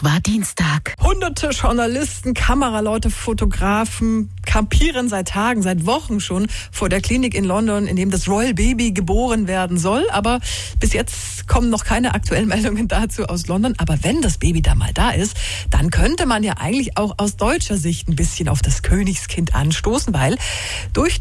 war Dienstag. Hunderte Journalisten, Kameraleute, Fotografen kampieren seit Tagen, seit Wochen schon vor der Klinik in London, in dem das Royal Baby geboren werden soll. Aber bis jetzt kommen noch keine aktuellen Meldungen dazu aus London. Aber wenn das Baby da mal da ist, dann könnte man ja eigentlich auch aus deutscher Sicht ein bisschen auf das Königskind anstoßen, weil durch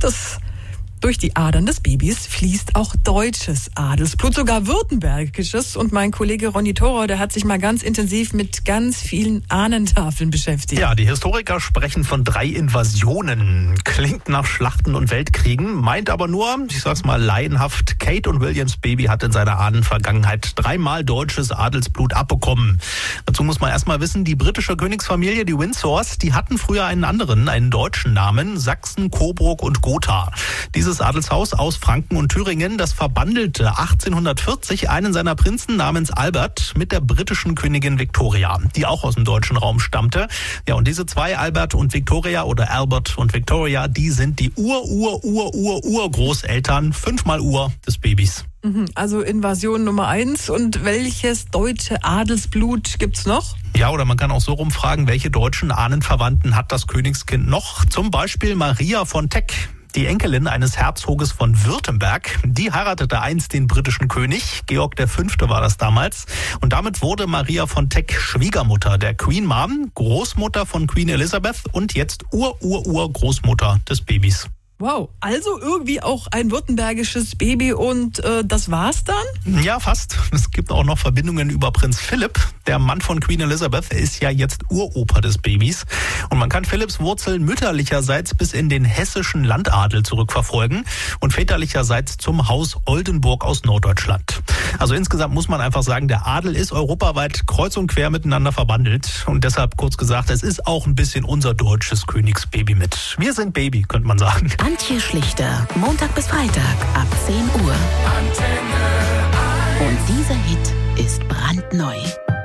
die Adern des Babys fließt auch deutsches Adelsblut, sogar württembergisches. Und mein Kollege Ronny Thorau, der hat sich mal ganz intensiv mit ganz vielen Ahnentafeln beschäftigt. Ja, die Historiker sprechen von 3 Invasionen. Klingt nach Schlachten und Weltkriegen, meint aber nur, ich sag's mal laienhaft, Kate und Williams Baby hat in seiner Ahnenvergangenheit 3-mal deutsches Adelsblut abbekommen. Dazu muss man erstmal wissen, die britische Königsfamilie, die Windsors, die hatten früher einen deutschen Namen, Sachsen, Coburg und Gotha. Dieses Adelshaus aus Franken und Thüringen, das verbandelte 1840 einen seiner Prinzen namens Albert mit der britischen Königin Victoria, die auch aus dem deutschen Raum stammte. Ja, und diese 2, Albert und Victoria oder Albert und Victoria, die sind die Urgroßeltern, 5-mal Ur des Babys. Also Invasion Nummer 1. Und welches deutsche Adelsblut gibt's noch? Ja, oder man kann auch so rumfragen, welche deutschen Ahnenverwandten hat das Königskind noch? Zum Beispiel Maria von Teck. Die Enkelin eines Herzoges von Württemberg, die heiratete einst den britischen König, Georg V. war das damals. Und damit wurde Maria von Teck Schwiegermutter der Queen Mom, Großmutter von Queen Elizabeth und jetzt Urgroßmutter des Babys. Wow, also irgendwie auch ein württembergisches Baby und das war's dann? Ja, fast. Es gibt auch noch Verbindungen über Prinz Philipp. Der Mann von Queen Elizabeth ist ja jetzt Uropa des Babys. Und man kann Philipps Wurzeln mütterlicherseits bis in den hessischen Landadel zurückverfolgen und väterlicherseits zum Haus Oldenburg aus Norddeutschland. Also insgesamt muss man einfach sagen, der Adel ist europaweit kreuz und quer miteinander verbandelt. Und deshalb kurz gesagt, es ist auch ein bisschen unser deutsches Königsbaby mit. Wir sind Baby, könnte man sagen. Antje Schlichter, Montag bis Freitag ab 10 Uhr. Und dieser Hit ist brandneu.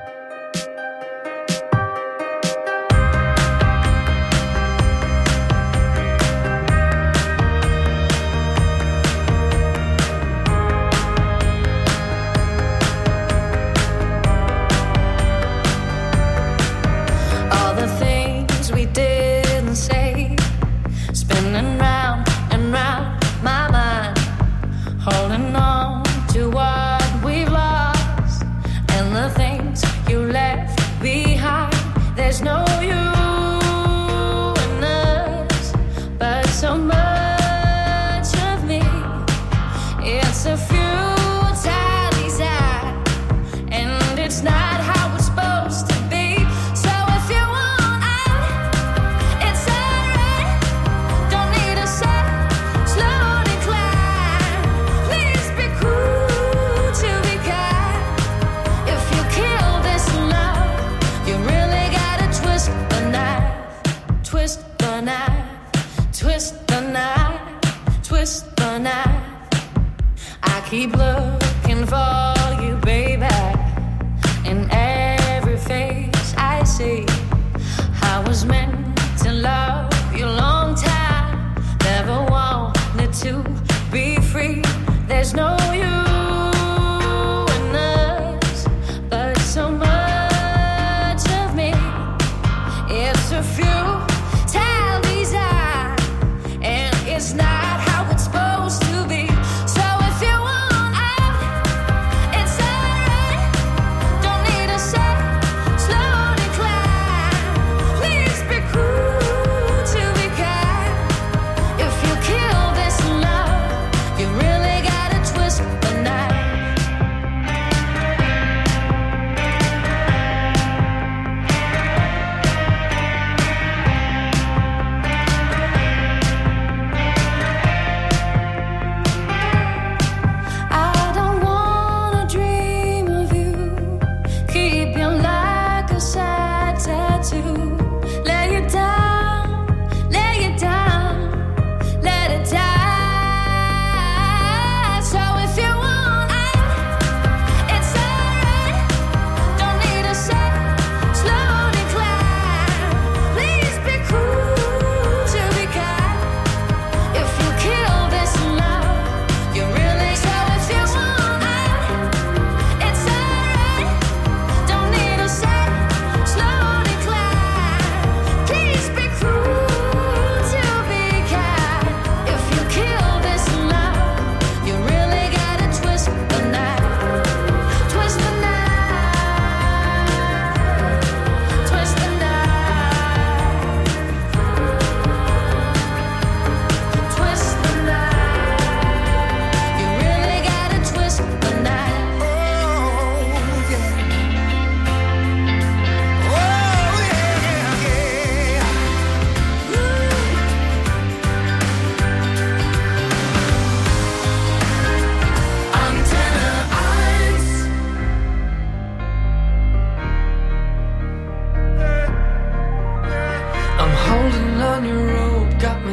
All the things we didn't say, spinning round and round my mind, holding on to what we've lost, and the things you left behind. There's no you in us, but so much of me. It's a futile desire, and it's not how it's supposed to be. So if you want out, it's alright. Don't need a set, slow decline. Please be cool to be kind. If you kill this love, you really gotta twist the knife, twist the knife, twist the knife, twist the knife. I keep looking for you, baby, in every face I see. I was meant to love you long time, never wanted to be free. There's no you in us, but so much of me. It's a futile desire, and it's not how it's supposed to be. So if you want out,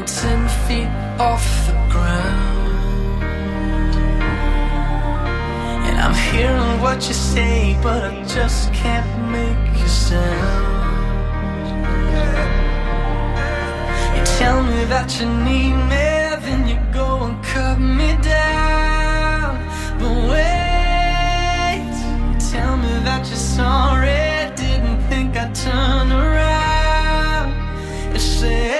10 feet off the ground, and I'm hearing what you say, but I just can't make you sound. You tell me that you need me, then you go and cut me down. But wait, you tell me that you're sorry, didn't think I'd turn around. You say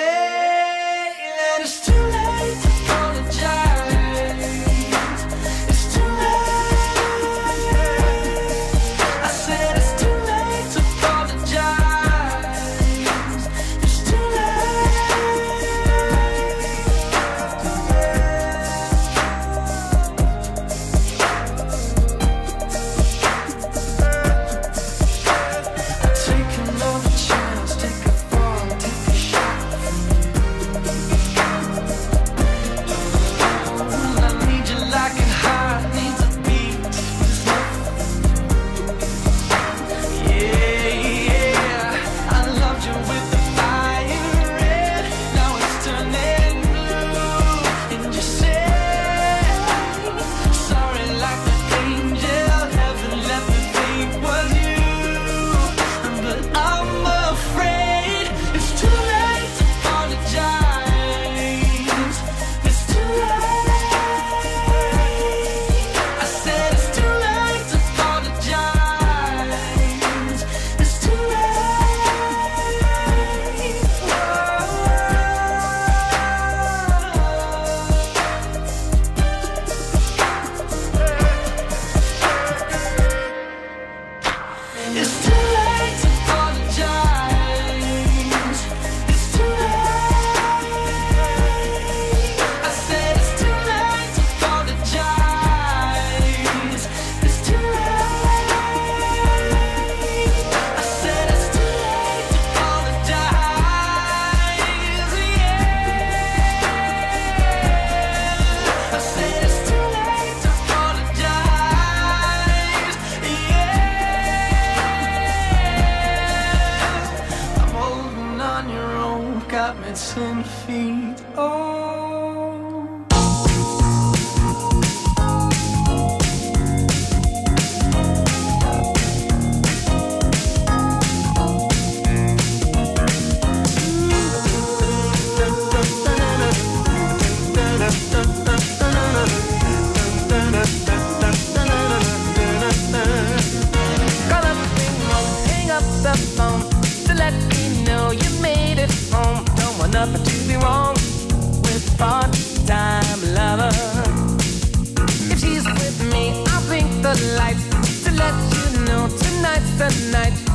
to let you know tonight's the night.